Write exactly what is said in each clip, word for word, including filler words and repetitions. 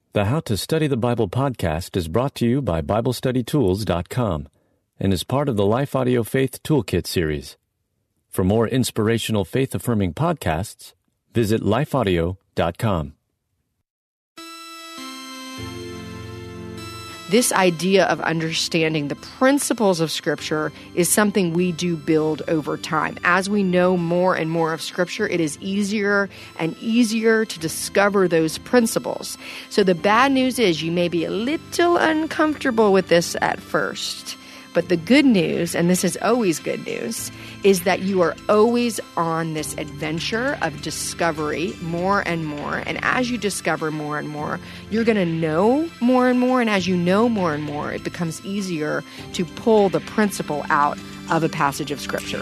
The How to Study the Bible podcast is brought to you by Bible Study Tools dot com and is part of the Life Audio Faith Toolkit series. For more inspirational faith-affirming podcasts, visit life audio dot com. This idea of understanding the principles of Scripture is something we do build over time. As we know more and more of Scripture, it is easier and easier to discover those principles. So the bad news is you may be a little uncomfortable with this at first. But the good news, and this is always good news, is that you are always on this adventure of discovery more and more. And as you discover more and more, you're going to know more and more. And as you know more and more, it becomes easier to pull the principle out of a passage of Scripture.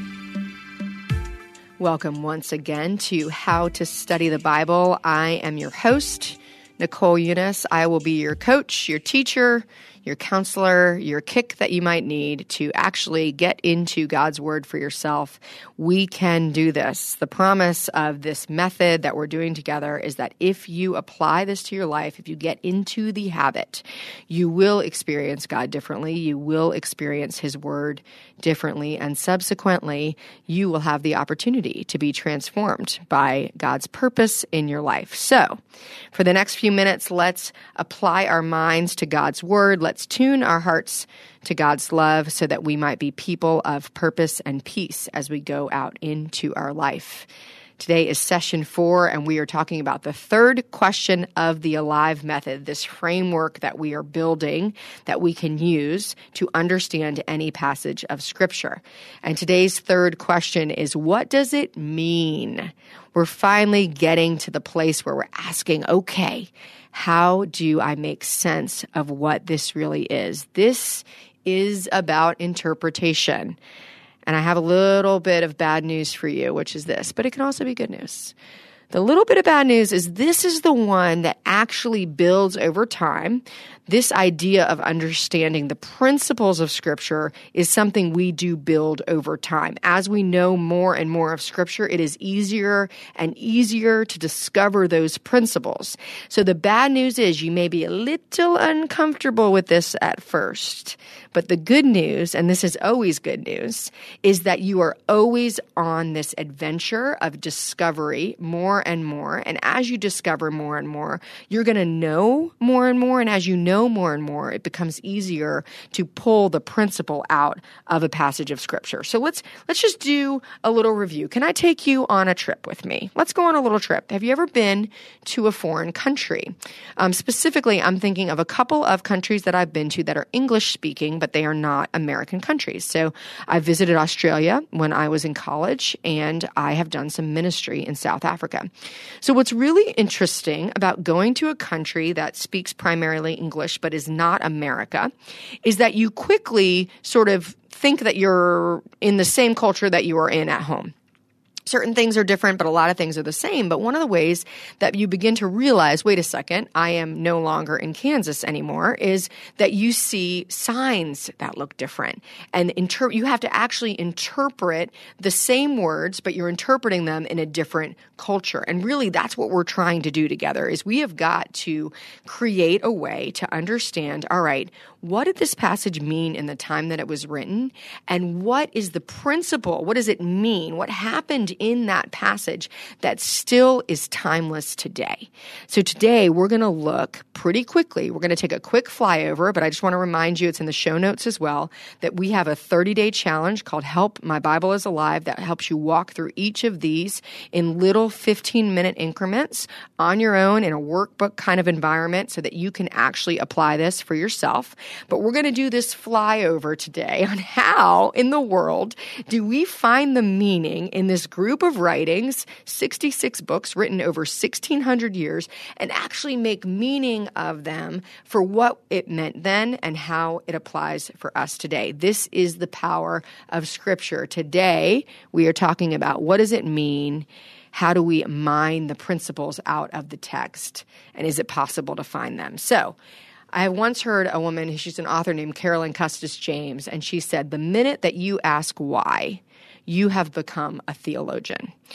Welcome once again to How to Study the Bible. I am your host, Nicole Eunice. I will be your coach, your teacher, your counselor, your kick that you might need to actually get into God's Word for yourself. We can do this. The promise of this method that we're doing together is that if you apply this to your life, if you get into the habit, you will experience God differently. You will experience His Word differently. And subsequently, you will have the opportunity to be transformed by God's purpose in your life. So, for the next few minutes, let's apply our minds to God's Word. Let's tune our hearts to God's love so that we might be people of purpose and peace as we go out into our life. Today is session four, and we are talking about the third question of the ALIVE method, this framework that we are building that we can use to understand any passage of Scripture. And today's third question is, what does it mean? We're finally getting to the place where we're asking, okay, how do I make sense of what this really is? This is about interpretation. And I have a little bit of bad news for you, which is this, but it can also be good news. The little bit of bad news is this is the one that actually builds over time. This idea of understanding the principles of Scripture is something we do build over time. As we know more and more of Scripture, it is easier and easier to discover those principles. So the bad news is you may be a little uncomfortable with this at first. But the good news, and this is always good news, is that you are always on this adventure of discovery more and more. And as you discover more and more, you're going to know more and more. And as you know more and more, it becomes easier to pull the principle out of a passage of Scripture. So let's let's just do a little review. Can I take you on a trip with me? Let's go on a little trip. Have you ever been to a foreign country? Um, specifically, I'm thinking of a couple of countries that I've been to that are English-speaking, but they are not American countries. So I visited Australia when I was in college, and I have done some ministry in South Africa. So what's really interesting about going to a country that speaks primarily English but is not America is that you quickly sort of think that you're in the same culture that you are in at home. Certain things are different, but a lot of things are the same. But one of the ways that you begin to realize, wait a second, I am no longer in Kansas anymore, is that you see signs that look different. And inter- you have to actually interpret the same words, but you're interpreting them in a different culture. And really, that's what we're trying to do together, is we have got to create a way to understand, all right, what did this passage mean in the time that it was written? And what is the principle? What does it mean? What happened in that passage that still is timeless today? So today we're going to look pretty quickly. We're going to take a quick flyover, but I just want to remind you, it's in the show notes as well, that we have a thirty-day challenge called Help, My Bible is Alive that helps you walk through each of these in little fifteen-minute increments on your own in a workbook kind of environment so that you can actually apply this for yourself. But we're going to do this flyover today on how in the world do we find the meaning in this group of writings, sixty-six books written over sixteen hundred years, and actually make meaning of them for what it meant then and how it applies for us today. This is the power of Scripture. Today, we are talking about what does it mean? How do we mine the principles out of the text? And is it possible to find them? So, I once heard a woman, she's an author named Carolyn Custis James, and she said, the minute that you ask why, you have become a theologian.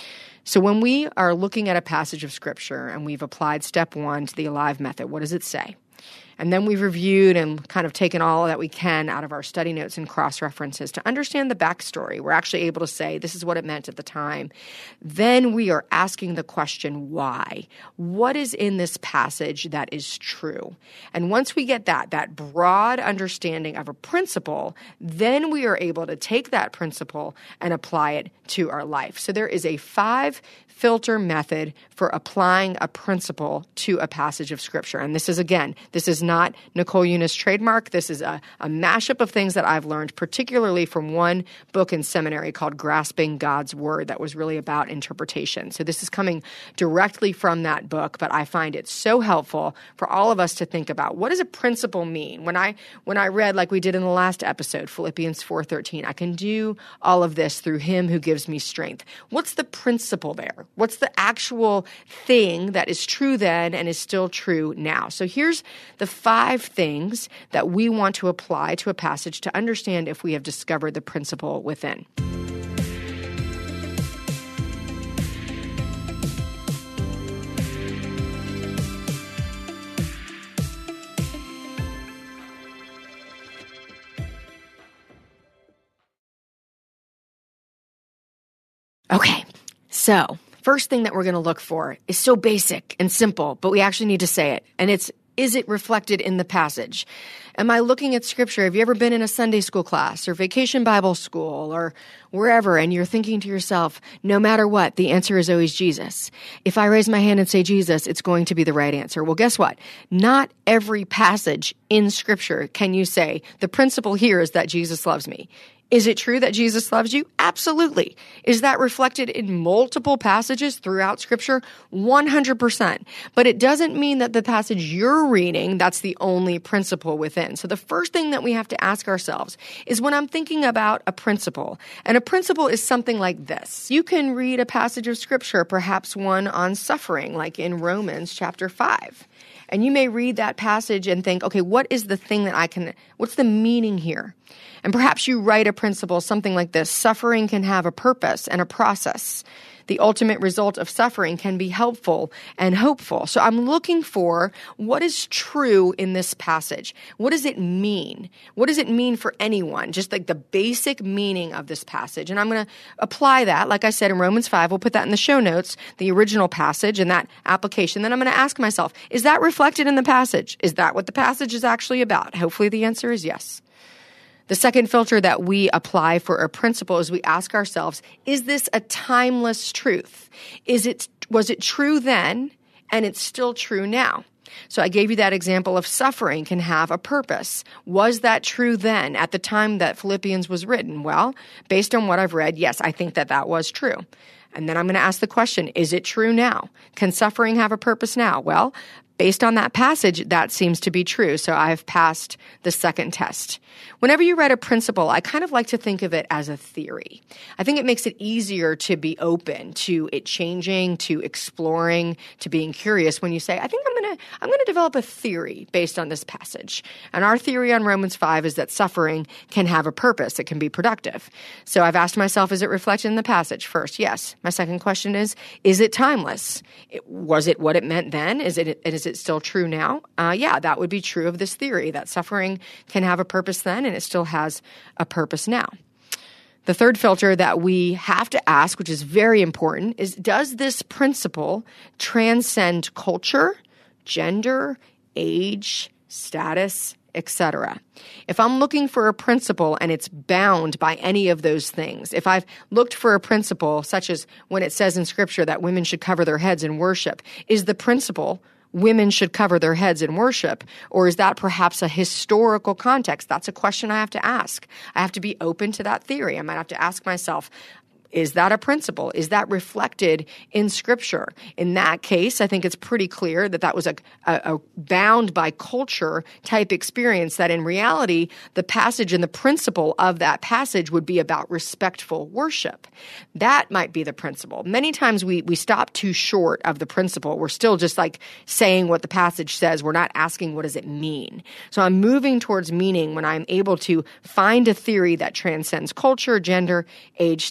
So when we are looking at a passage of Scripture and we've applied step one to the Alive method, what does it say? And then we've reviewed and kind of taken all that we can out of our study notes and cross-references to understand the backstory. We're actually able to say, this is what it meant at the time. Then we are asking the question, why? What is in this passage that is true? And once we get that, that broad understanding of a principle, then we are able to take that principle and apply it to our life. So there is a five filter method for applying a principle to a passage of Scripture. And this is, again, this is not Nicole Unice trademark. This is a, a mashup of things that I've learned, particularly from one book in seminary called Grasping God's Word that was really about interpretation. So this is coming directly from that book, but I find it so helpful for all of us to think about, what does a principle mean? When I when I read, like we did in the last episode, Philippians four thirteen, I can do all of this through him who gives me strength. What's the principle there? What's the actual thing that is true then and is still true now? So here's the five things that we want to apply to a passage to understand if we have discovered the principle within. Okay, so first thing that we're going to look for is so basic and simple, but we actually need to say it. And it's, is it reflected in the passage? Am I looking at Scripture? Have you ever been in a Sunday school class or vacation Bible school or wherever, and you're thinking to yourself, no matter what, the answer is always Jesus. If I raise my hand and say Jesus, it's going to be the right answer. Well, guess what? Not every passage in Scripture can you say, the principle here is that Jesus loves me. Is it true that Jesus loves you? Absolutely. Is that reflected in multiple passages throughout Scripture? one hundred percent. But it doesn't mean that the passage you're reading, that's the only principle within. So the first thing that we have to ask ourselves is, when I'm thinking about a principle, and a principle is something like this. You can read a passage of Scripture, perhaps one on suffering, like in Romans chapter five. And you may read that passage and think, okay, what is the thing that I can, what's the meaning here? And perhaps you write a principle, something like this: suffering can have a purpose and a process. The ultimate result of suffering can be helpful and hopeful. So I'm looking for what is true in this passage. What does it mean? What does it mean for anyone? Just like the basic meaning of this passage. And I'm going to apply that, like I said, in Romans five. We'll put that in the show notes, the original passage and that application. Then I'm going to ask myself, is that reflected in the passage? Is that what the passage is actually about? Hopefully the answer is yes. The second filter that we apply for a principle is we ask ourselves, is this a timeless truth? Is it, was it true then and it's still true now? So I gave you that example of suffering can have a purpose. Was that true then at the time that Philippians was written? Well, based on what I've read, yes, I think that that was true. And then I'm going to ask the question, is it true now? Can suffering have a purpose now? Well, based on that passage, that seems to be true. So I've passed the second test. Whenever you read a principle, I kind of like to think of it as a theory. I think it makes it easier to be open to it changing, to exploring, to being curious when you say, I think I'm going to I'm going to develop a theory based on this passage. And our theory on Romans five is that suffering can have a purpose. It can be productive. So I've asked myself, is it reflected in the passage? First, yes. My second question is, is it timeless? It, was it what it meant then? Is it is it still true now? Uh, yeah, that would be true of this theory, that suffering can have a purpose then and it still has a purpose now. The third filter that we have to ask, which is very important, is, does this principle transcend culture, gender, age, status, et cetera? If I'm looking for a principle and it's bound by any of those things, if I've looked for a principle such as when it says in Scripture that women should cover their heads in worship, is the principle women should cover their heads in worship? Or is that perhaps a historical context? That's a question I have to ask. I have to be open to that theory. I might have to ask myself, is that a principle? Is that reflected in Scripture? In that case, I think it's pretty clear that that was a, a, a bound by culture type experience, that in reality, the passage and the principle of that passage would be about respectful worship. That might be the principle. Many times we, we stop too short of the principle. We're still just like saying what the passage says. We're not asking, what does it mean? So I'm moving towards meaning when I'm able to find a theory that transcends culture, gender, age, status.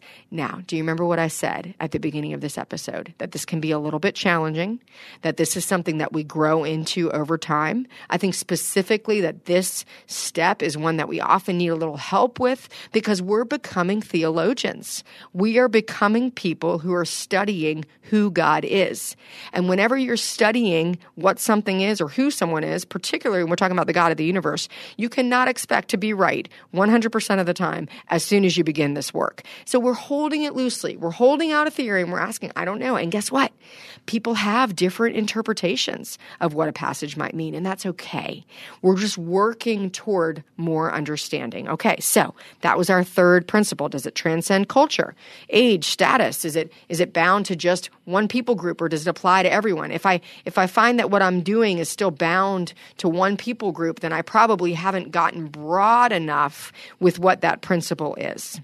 Now, do you remember what I said at the beginning of this episode? That this can be a little bit challenging, that this is something that we grow into over time. I think specifically that this step is one that we often need a little help with because we're becoming theologians. We are becoming people who are studying who God is. And whenever you're studying what something is or who someone is, particularly when we're talking about the God of the universe, you cannot expect to be right one hundred percent of the time as soon as you begin this work. So we're holding it loosely. We're holding out a theory and we're asking, I don't know. And guess what? People have different interpretations of what a passage might mean, and that's okay. We're just working toward more understanding. Okay, so that was our third principle. Does it transcend culture, age, status? Is it is it bound to just one people group, or does it apply to everyone? If I if I find that what I'm doing is still bound to one people group, then I probably haven't gotten broad enough with what that principle is.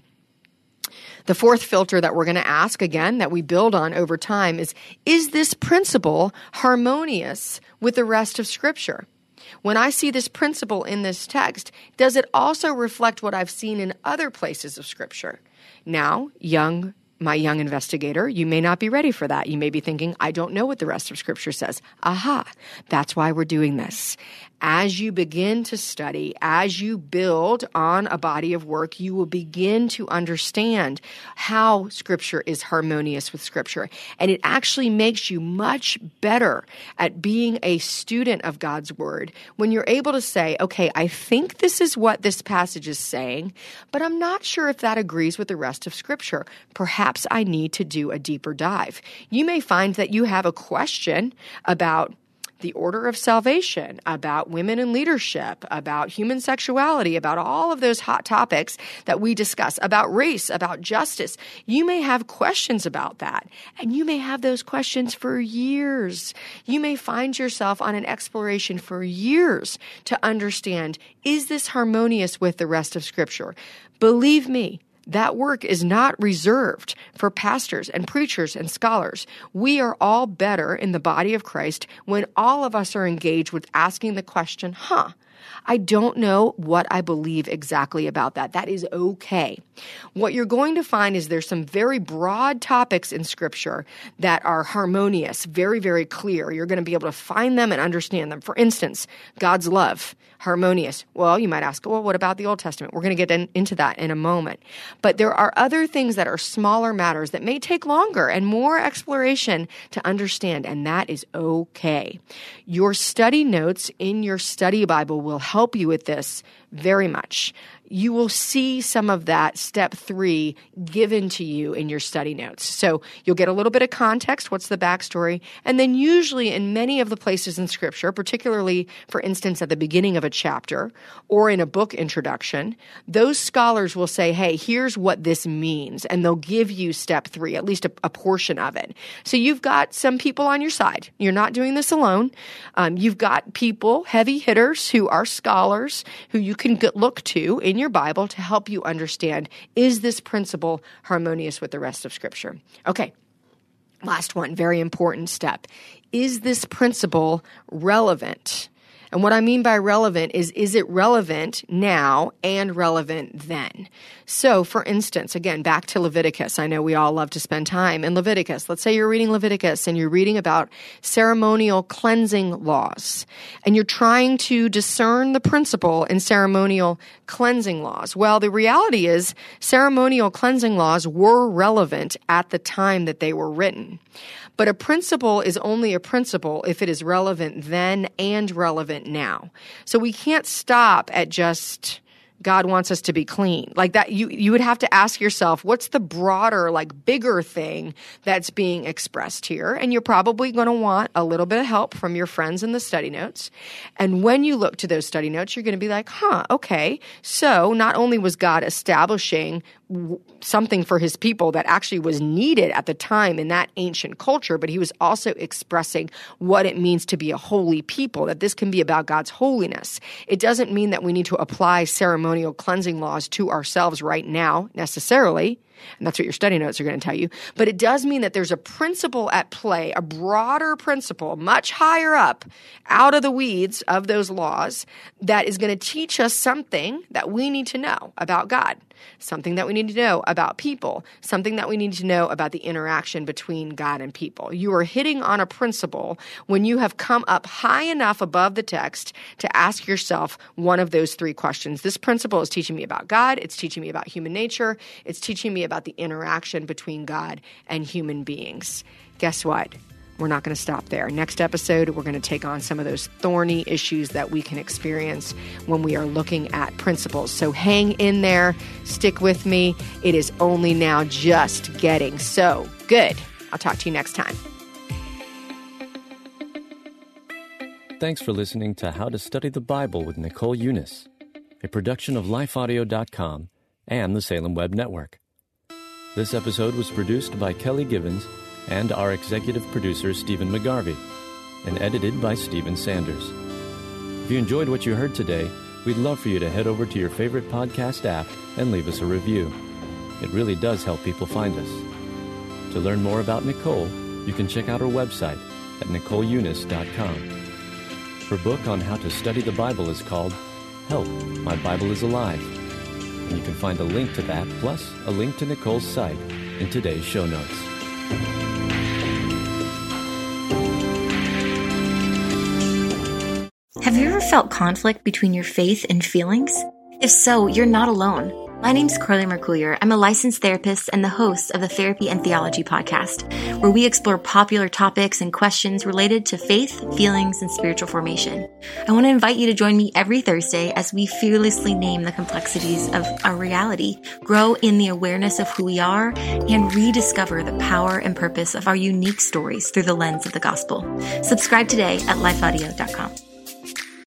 The fourth filter that we're going to ask, again, that we build on over time is, is this principle harmonious with the rest of Scripture? When I see this principle in this text, does it also reflect what I've seen in other places of Scripture? Now, young My young investigator, you may not be ready for that. You may be thinking, I don't know what the rest of Scripture says. Aha, that's why we're doing this. As you begin to study, as you build on a body of work, you will begin to understand how Scripture is harmonious with Scripture. And it actually makes you much better at being a student of God's Word when you're able to say, okay, I think this is what this passage is saying, but I'm not sure if that agrees with the rest of Scripture. Perhaps I need to do a deeper dive. You may find that you have a question about the order of salvation, about women in leadership, about human sexuality, about all of those hot topics that we discuss, about race, about justice. You may have questions about that, and you may have those questions for years. You may find yourself on an exploration for years to understand, is this harmonious with the rest of Scripture? Believe me, that work is not reserved for pastors and preachers and scholars. We are all better in the body of Christ when all of us are engaged with asking the question, huh, I don't know what I believe exactly about that. That is okay. What you're going to find is there's some very broad topics in Scripture that are harmonious, very, very clear. You're going to be able to find them and understand them. For instance, God's love, harmonious. Well, you might ask, well, what about the Old Testament? We're going to get in, into that in a moment. But there are other things that are smaller matters that may take longer and more exploration to understand, and that is okay. Your study notes in your study Bible will help you with this very much. You will see some of that step three given to you in your study notes. So you'll get a little bit of context, what's the backstory, and then usually in many of the places in Scripture, particularly, for instance, at the beginning of a chapter or in a book introduction, those scholars will say, hey, here's what this means, and they'll give you step three, at least a, a portion of it. So you've got some people on your side. You're not doing this alone. Um, you've got people, heavy hitters, who are scholars, who you can look to in your Bible to help you understand, is this principle harmonious with the rest of Scripture? Okay, last one, very important step. Is this principle relevant? And what I mean by relevant is, is it relevant now and relevant then? So, for instance, again, back to Leviticus. I know we all love to spend time in Leviticus. Let's say you're reading Leviticus and you're reading about ceremonial cleansing laws, and you're trying to discern the principle in ceremonial cleansing laws. Well, the reality is ceremonial cleansing laws were relevant at the time that they were written. But a principle is only a principle if it is relevant then and relevant now. So we can't stop at just God wants us to be clean. Like that, you, you would have to ask yourself, what's the broader, like bigger thing that's being expressed here? And you're probably going to want a little bit of help from your friends in the study notes. And when you look to those study notes, you're going to be like, huh, okay. So not only was God establishing something for his people that actually was needed at the time in that ancient culture, but he was also expressing what it means to be a holy people, that this can be about God's holiness. It doesn't mean that we need to apply ceremonial cleansing laws to ourselves right now necessarily, And that's what your study notes are going to tell you. But it does mean that there's a principle at play, a broader principle, much higher up, out of the weeds of those laws, that is going to teach us something that we need to know about God, something that we need to know about people, something that we need to know about the interaction between God and people. You are hitting on a principle when you have come up high enough above the text to ask yourself one of those three questions. This principle is teaching me about God. It's teaching me about human nature. It's teaching me about the interaction between God and human beings. Guess what? We're not going to stop there. Next episode, we're going to take on some of those thorny issues that we can experience when we are looking at principles. So hang in there. Stick with me. It is only now just getting so good. I'll talk to you next time. Thanks for listening to How to Study the Bible with Nicole Eunice, a production of life audio dot com and the Salem Web Network. This episode was produced by Kelly Givens and our executive producer, Stephen McGarvey, and edited by Stephen Sanders. If you enjoyed what you heard today, we'd love for you to head over to your favorite podcast app and leave us a review. It really does help people find us. To learn more about Nicole, you can check out her website at nicole eunice dot com. Her book on how to study the Bible is called Help, My Bible is Alive, and you can find a link to that, plus a link to Nicole's site, in today's show notes. Have you ever felt conflict between your faith and feelings? If so, you're not alone. My name's Carly Mercoulier. I'm a licensed therapist and the host of the Therapy and Theology podcast, where we explore popular topics and questions related to faith, feelings, and spiritual formation. I want to invite you to join me every Thursday as we fearlessly name the complexities of our reality, grow in the awareness of who we are, and rediscover the power and purpose of our unique stories through the lens of the gospel. Subscribe today at life audio dot com.